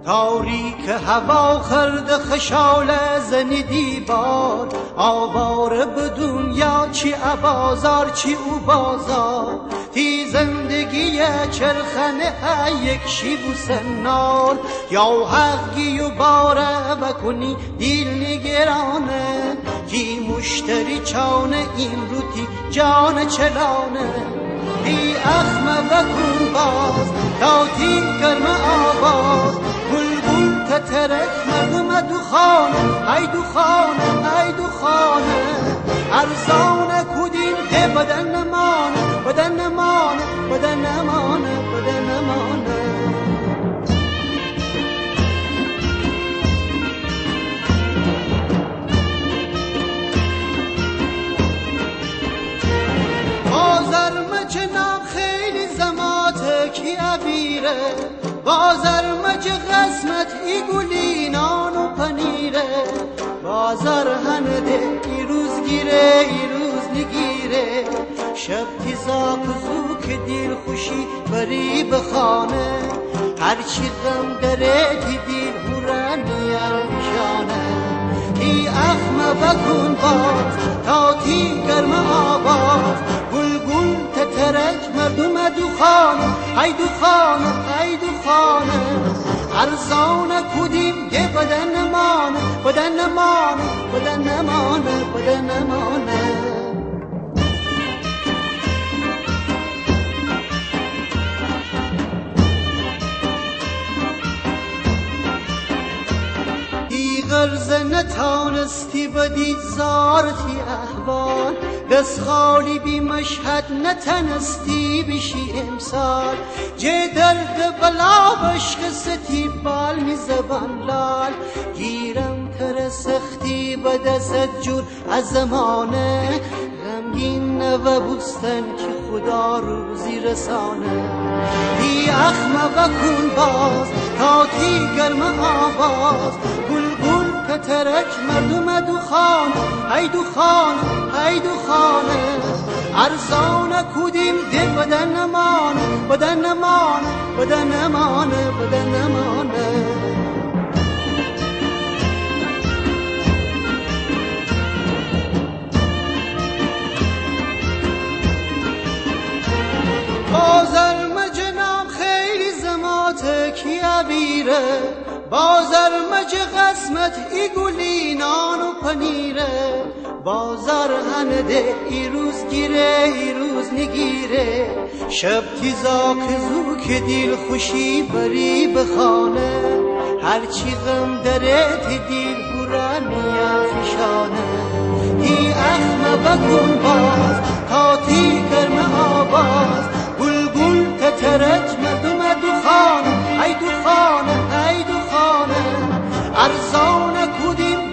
تاریک هوا خرد خشال زنیدی بار آواره به دنیا چی ابازار چی او بازار تی زندگی چرخنه یک شیب و سنار یا حقی و باره بکنی دیل نگرانه تی مشتری چانه این رو تی جان چلانه تی اخمه بکن باز تا تی گرم آواز بلبل تترک مردم دوخانه ای دوخانه ای دوخانه ارزان کدین ده بدن نمانه بدن نمانه بدن نمانه بدن نمانه بازر مجنم خیلی زماته کی عبیره بازر مج قسمت ای گلینان و پنیره بازر هنده ای روز گیره ای روز نگیره شب تیزاک زو که دل خوشی بری بخانه هرچی غم داره تی دل هورانی ارشانه تی اخمه بکن باز تا تی گرم آواز گل تترک مردم دوخانه ای دوخانه ای دوخانه ارزان کدیم ده بدن نمانه بدن نمانه بدن نمانه بدن نمانه غرز نتانستی بدید زارتی احوال دست خالی بی مشهد نتنستی بشی امسال جه درد بلا بشق ستی بال می زبان لال گیرم تر سختی بدست جور از زمانه غمگین و بوستن که خدا روزی رسانه تی اخمه بکن باز تا تی گرم آواز بلبل ترک مردم دوخانه ای دوخانه ای دوخانه ارزان کدیم ده بدن نمانه بدن نمانه بدن نمانه بدن نمانه بازر مجنم خیلی زماته کی عبیره بازر مج قسمت ای گلینان و پنیره بازار هنده ای روز گیره ای روز نگیره شب تیزاک زو که دل خوشی بری بخانه هرچی غم داره تی دل برانی افشانه تی اخمه بکن باز تا تی گرم آواز بلبل تترک مردم دوخانه ای دوخانه ای دوخانه ارزان کدیم